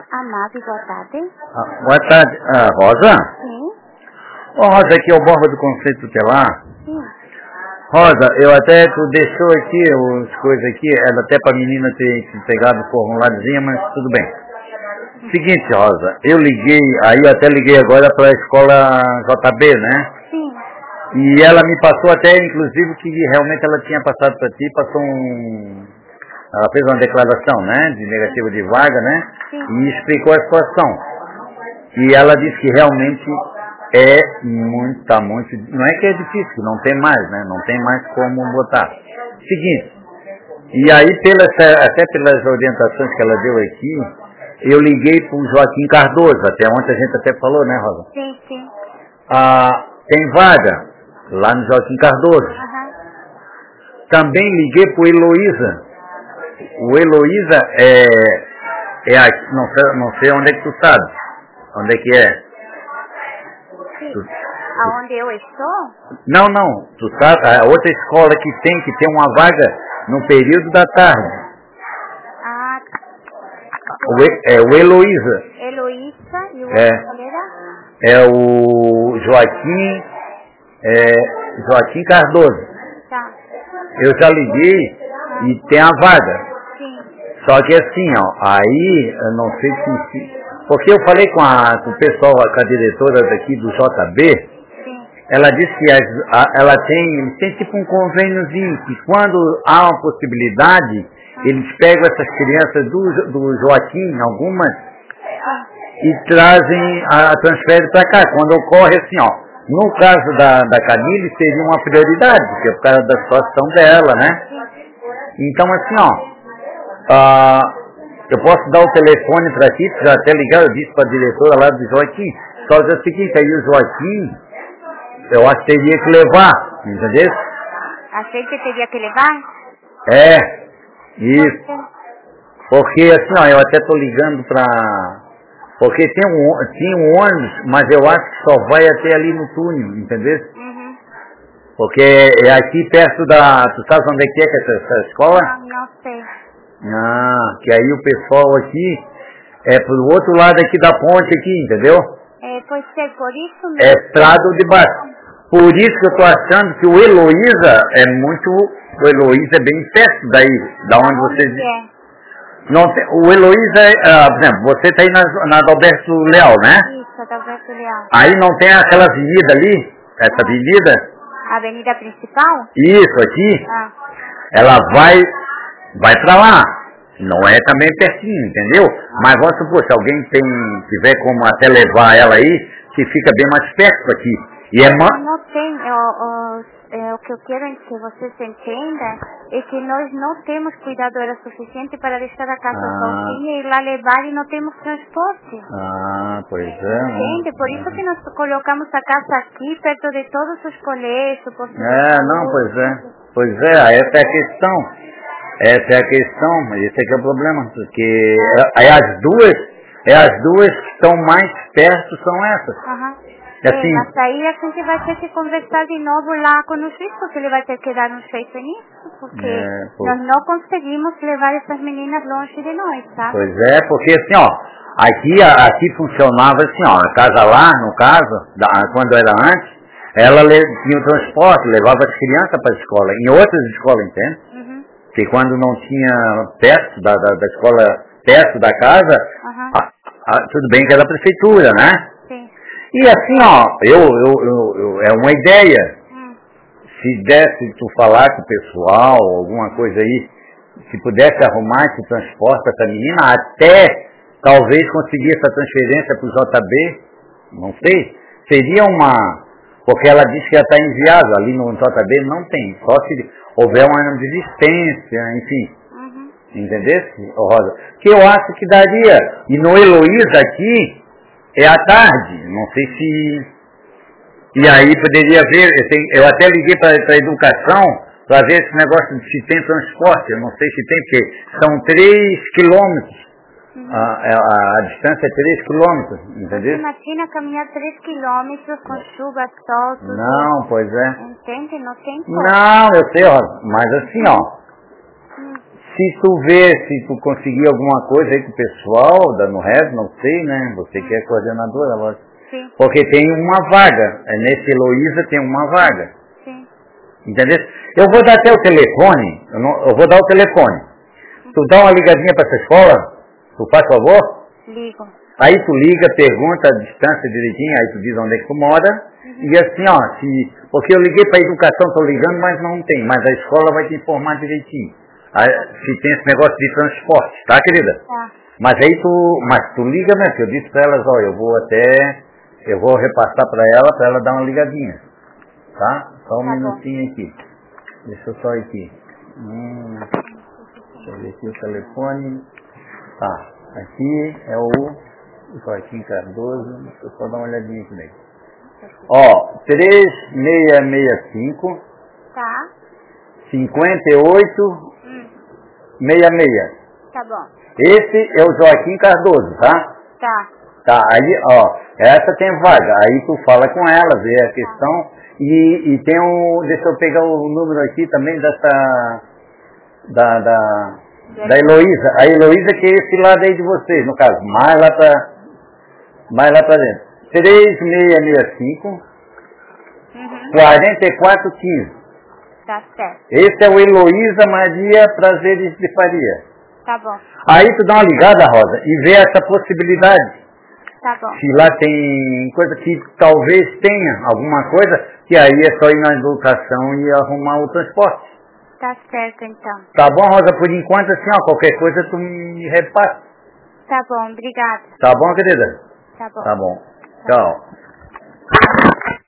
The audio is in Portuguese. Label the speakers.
Speaker 1: Amado, boa tarde.
Speaker 2: Boa tarde. Rosa?
Speaker 1: Sim.
Speaker 2: Rosa, aqui é o Borba do Conceito Tutelar.
Speaker 1: Sim.
Speaker 2: Rosa, eu até, tu deixou aqui as coisas aqui, era até pra menina ter pegado o formuláriozinho, mas tudo bem. Seguinte, Rosa, eu liguei, aí eu até liguei agora pra escola JB, né?
Speaker 1: Sim.
Speaker 2: E ela me passou até, inclusive, que realmente ela tinha passado pra ti, ela fez uma declaração, né, de negativa de vaga, né?
Speaker 1: Sim.
Speaker 2: E explicou a situação. E ela disse que realmente tá muito, não é que é difícil, não tem mais, né? Não tem mais como botar. Seguinte, e aí até pelas orientações que ela deu aqui, eu liguei para o Joaquim Cardoso, até ontem a gente até falou, né, Rosa?
Speaker 1: Sim, sim.
Speaker 2: Tem vaga lá no Joaquim Cardoso.
Speaker 1: Aham.
Speaker 2: Também liguei para o Heloísa. O Heloísa é aqui, não sei onde é que tu sabe. Onde é que é?
Speaker 1: Sim. Aonde eu estou?
Speaker 2: Não, tu sabe, a outra escola que tem uma vaga no período da tarde.
Speaker 1: Ah,
Speaker 2: O Heloísa.
Speaker 1: Heloísa e o
Speaker 2: É.
Speaker 1: outro colega?
Speaker 2: É o Joaquim Cardoso.
Speaker 1: Tá.
Speaker 2: Eu já liguei e tem a vaga.
Speaker 1: Sim.
Speaker 2: Só que assim, aí eu não sei se... Porque eu falei com o pessoal, com a diretora daqui do JB,
Speaker 1: Sim.
Speaker 2: ela disse que eles têm tipo um convêniozinho, que quando há uma possibilidade, eles pegam essas crianças do Joaquim, algumas, e trazem, transferem para cá. Quando ocorre assim, no caso da Camille seria uma prioridade, porque é por causa da situação dela, né? Então assim, eu posso dar o telefone para ti, já até ligar, eu disse para a diretora lá do Joaquim, só que é o seguinte, aí o Joaquim, eu acho que teria que levar, entendeu?
Speaker 1: Achei que teria que levar?
Speaker 2: Isso. Porque assim, eu até estou ligando para... Porque tinha um ônibus, mas eu acho que só vai até ali no túnel, entendeu?
Speaker 1: Uhum.
Speaker 2: Porque é aqui perto Tu sabes onde é que é essa escola?
Speaker 1: Não sei.
Speaker 2: Que aí o pessoal aqui é pro outro lado aqui da ponte aqui, entendeu?
Speaker 1: Pode ser por isso mesmo.
Speaker 2: É Prado de Baixo. Por isso que eu tô achando que o Heloísa o Heloísa é bem perto daí, da onde vocês...
Speaker 1: É?
Speaker 2: Não tem, o Heloísa, por exemplo, você tá aí na Adalberto Leal, né?
Speaker 1: Isso, Adalberto Leal.
Speaker 2: Aí não tem aquela avenida ali, essa avenida?
Speaker 1: A avenida principal?
Speaker 2: Isso, aqui.
Speaker 1: Ah.
Speaker 2: Ela vai pra lá. Não é também pertinho, entendeu? Mas vamos supor, se alguém tiver como até levar ela aí, que fica bem mais perto aqui. E
Speaker 1: Não tem, o que eu quero que vocês entendam é que nós não temos cuidadora suficiente para deixar a casa sozinha e ir lá levar e não temos transporte.
Speaker 2: Pois é.
Speaker 1: Entende? Por isso que nós colocamos a casa aqui, perto de todos os colégios.
Speaker 2: Pois é, essa é a questão. Essa é a questão, esse é que é o problema, porque as duas que estão mais perto são essas. Assim,
Speaker 1: mas aí a gente vai ter que conversar de novo lá com o juiz, porque ele vai ter que dar um jeito nisso, porque nós não conseguimos levar essas meninas longe de nós, sabe?
Speaker 2: Pois é, porque assim, aqui funcionava assim, a casa lá, no caso, quando era antes, ela tinha o transporte, levava as crianças para a escola, em outras escolas, entende?
Speaker 1: Uhum.
Speaker 2: Que quando não tinha perto da escola, perto da casa, tudo bem que era a prefeitura, né?
Speaker 1: Sim.
Speaker 2: E assim, é uma ideia. Se desse tu falar com o pessoal, alguma coisa aí, se pudesse arrumar esse transporte para essa menina, até talvez conseguir essa transferência para o JB, não sei, seria porque ela disse que já está enviado, ali no JB não tem, só se houver uma desistência, enfim. Entendeu, Rosa? Que eu acho que daria. E no Heloísa aqui, é à tarde, não sei se... E aí poderia ver, eu até liguei para a educação para ver esse negócio de se tem transporte, eu não sei se tem, porque são 3 quilômetros, a distância é 3 quilômetros, entendeu?
Speaker 1: Imagina caminhar 3 quilômetros com chuva, sol, tudo.
Speaker 2: Não, pois é.
Speaker 1: Entende? Não tem como.
Speaker 2: Não, eu sei, Rosa, mas assim, se tu vê, se tu conseguir alguma coisa aí com o pessoal da NURES, não sei, né? Você que é coordenadora, lógico.
Speaker 1: Sim.
Speaker 2: Porque tem uma vaga. Nesse Heloísa tem uma vaga.
Speaker 1: Sim.
Speaker 2: Entendeu? Eu vou dar até o telefone. Eu vou dar o telefone. Tu dá uma ligadinha para essa escola? Tu faz favor?
Speaker 1: Ligo.
Speaker 2: Aí tu liga, pergunta a distância direitinho, aí tu diz onde é que tu mora. E assim, ó, porque eu liguei para a educação, estou ligando, mas não tem. Mas a escola vai te informar direitinho. Se tem esse negócio de transporte, tá, querida?
Speaker 1: Tá.
Speaker 2: Mas aí tu liga, né? Eu disse para elas, ó, eu vou repassar para ela dar uma ligadinha. Tá? Só um minutinho aqui. Deixa eu só aqui. Deixa eu ver aqui o telefone. Tá, aqui é o Joaquim Cardoso. Deixa eu só dar uma olhadinha aqui nele. Ó, 3665
Speaker 1: Tá.
Speaker 2: 58 66.
Speaker 1: Tá bom.
Speaker 2: Esse é o Joaquim Cardoso, tá?
Speaker 1: Tá.
Speaker 2: Tá, aí, ó, essa tem vaga. Aí tu fala com ela, vê a questão. E tem deixa eu pegar o número aqui também da Heloísa. A Heloísa que é esse lado aí de vocês, no caso, mais lá pra dentro. 3665 4415.
Speaker 1: Tá certo.
Speaker 2: Esse é o Heloísa Maria Prazeres de Faria.
Speaker 1: Tá bom.
Speaker 2: Aí tu dá uma ligada, Rosa, e vê essa possibilidade.
Speaker 1: Tá bom.
Speaker 2: Se lá tem coisa que talvez tenha alguma coisa, que aí é só ir na educação e arrumar o transporte.
Speaker 1: Tá certo, então.
Speaker 2: Tá bom, Rosa? Por enquanto, assim, ó, qualquer coisa tu me repassa.
Speaker 1: Tá bom, obrigada.
Speaker 2: Tá bom, querida?
Speaker 1: Tá bom.
Speaker 2: Tá bom. Tchau.